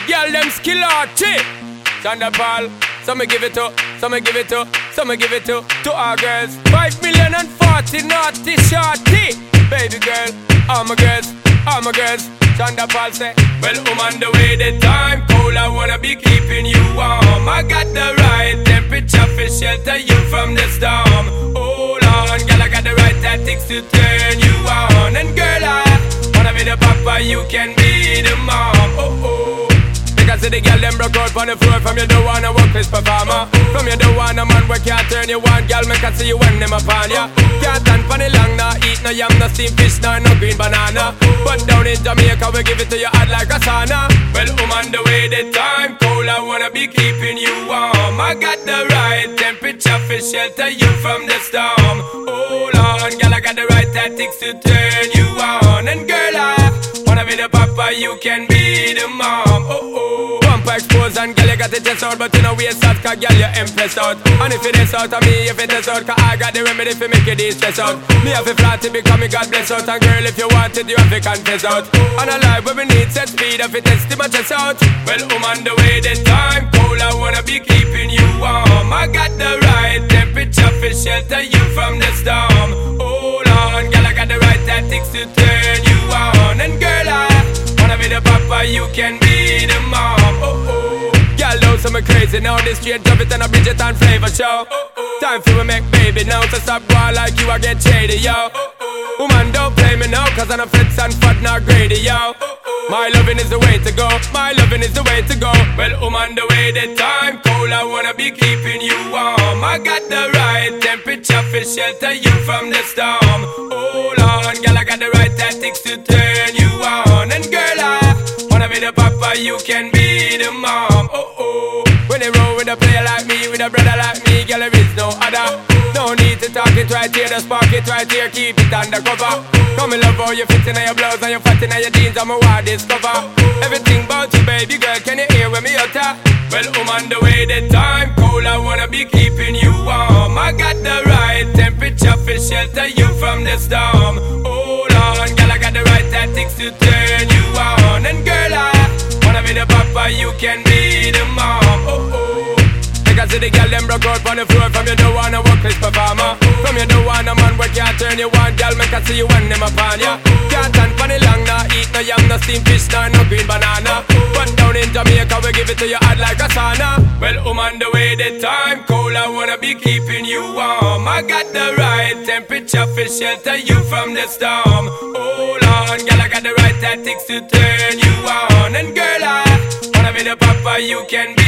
girl them skill arty. Chanda Paul, some me give it to, some me give it to, some me give it to our girls. 5,040,000 naughty shorty. Baby girl, all my girls, all my girls. Chanda Paul say, well, I'm on the way, the time cold, I wanna be keeping you warm. I got the right temperature for shelter you from the storm. Hold on, girl, I got the right tactics to turn you on. And girl, I wanna be the papa, you can be the mom. Oh, oh. Because the girl them broke out on the floor. From you don't wanna work this performer. From you don't wanna man where can't turn you on. Girl, me can see you when them upon ya. Can't stand for the long, nah eat no yam, no steamed fish, no green banana. But down in Jamaica we give it to you hot like a sauna. Well, I'm on the way, the time cold, I wanna be keeping you warm. I got the right temperature for shelter you from the storm. Hold on, girl, I got the right tactics to turn you on. And girl, I wanna be the papa, you can be the mom. Oh, oh. Bumper exposed and girl, you got the chest out, but you know waist out, cause girl, you impressed out. And if it is out of me, if it is out, cause I got the remedy for make you de-stress out. Me have a flat to become me God bless out. And girl, if you want it, you have to confess out. And a life where we need set speed, if it is to my chest out. Well, I'm on the way, the time cold, I wanna be keeping you warm. I got the right temperature for shelter you from the storm. Hold on, girl, I got the right tactics to turn you on. And girl, I wanna be the papa, you can be the mom. Oh, oh. Girl, know some crazy now. This straight drop it and a Bridget and Flavor show. Time for we make baby now. So stop going like you, I get shady, yo. Woman, don't play me now, cause I'm a fits and fat, not greedy, yo. My loving is the way to go, my loving is the way to go. Well, I'm on the way, the time cold, I wanna be keeping you warm. I got the right temperature for shelter you from the storm. Hold on, girl, I got the right tactics to turn you on. And girl, I wanna be the papa, you can be the mom. Oh, oh. When they roll with a player like me, with a brother like me, girl, there is no other. No need to talk it right here, just spark it right here, keep it undercover. Come and love how you fit in your blouse and you fat in your jeans, I'm a wild discover. Everything about you, baby girl, can you hear when me utter? Well, I'm on the way, the time cold, I wanna be keeping you warm. I got the right temperature for shelter you from the storm. Hold on, girl, I got the right tactics to turn you on. And girl, I wanna be the papa, you can be the mom. Oh, oh. I see the girl them broke out on the floor. From you don't wanna work this performer. From you don't wanna man where can't turn you on. Girl, me can see you when them upon ya. Can't stand for the long, nah eat no yam, no steamed fish, no green banana. But down in Jamaica we give it to you hot like a sauna. Well, I'm on the way, the time cold, I wanna be keeping you warm. I got the right temperature for shelter you from the storm. Hold on, girl, I got the right tactics to turn you on. And girl, I wanna be the papa, you can be